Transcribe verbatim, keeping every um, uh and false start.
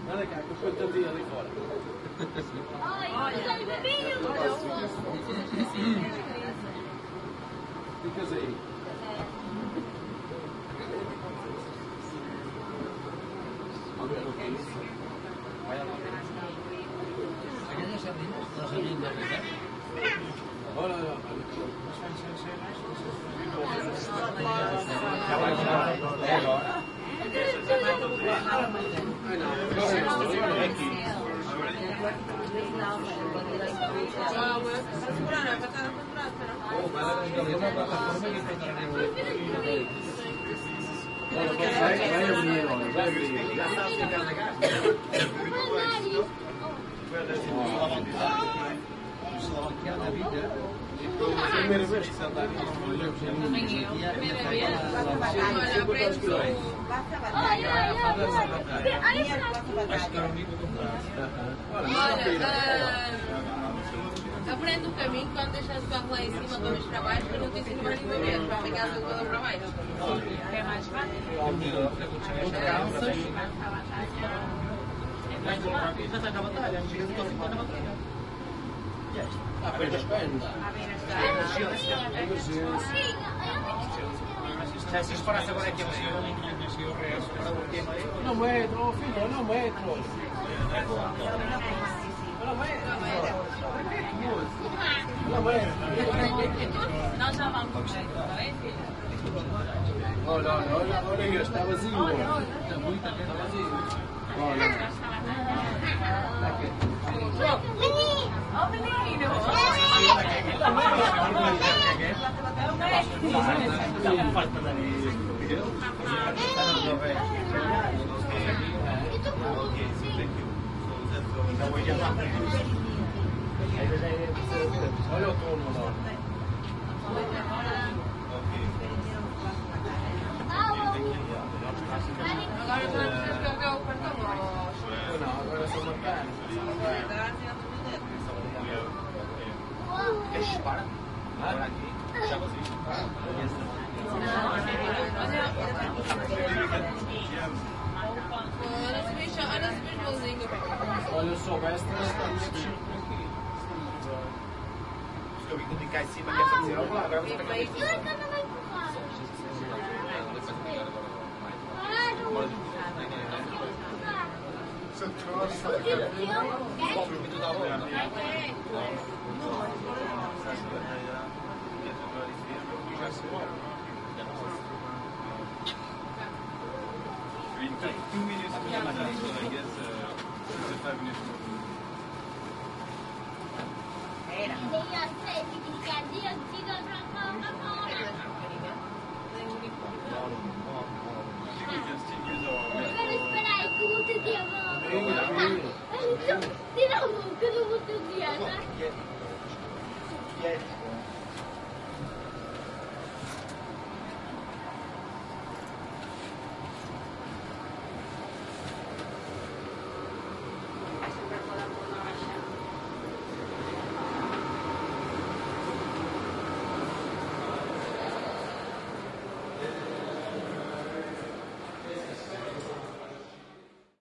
Olha cá, que eu ponho tanto ali fora. Olha, Ficas aí. Olha, olha. É agora. Vai abrir, olha, vai abrir. Já sabes que a casa é na vida. Primeira vez que se anda aqui. também eu. Primeira vez. Olha, aprende tudo. Olha, aprende o caminho quando deixas o carro lá em cima, tomas para baixo, para não te ensino mais nenhuma vez. Para ligar a toda para baixo. É mais fácil. Já está a batalha, chega a ficar na batalha. Ah, perdi as pernas. Já se disparasse agora aqui, Não metro, oh filho, não metro. Não metro. Nós já vamos com jeito, não é, filho? Olha, olha, olha, olha este, está vazio. Está muito, está vazio. Olha. Oh, menino! Olha o turno lá. Agora não precisas carregar o cartão. Não, agora é só marcar. Queres disparar? Agora aqui, já vazio. Olha se vês bonzinho. Olha, se soubesse, estamos aqui. Eu vi que eu cá em cima, quer fazer algo lá, agora vamos pegar isto. Two minutes to the match, so I guess uh, five minutes. Tira a boca, eu não vou ter dieta. E é?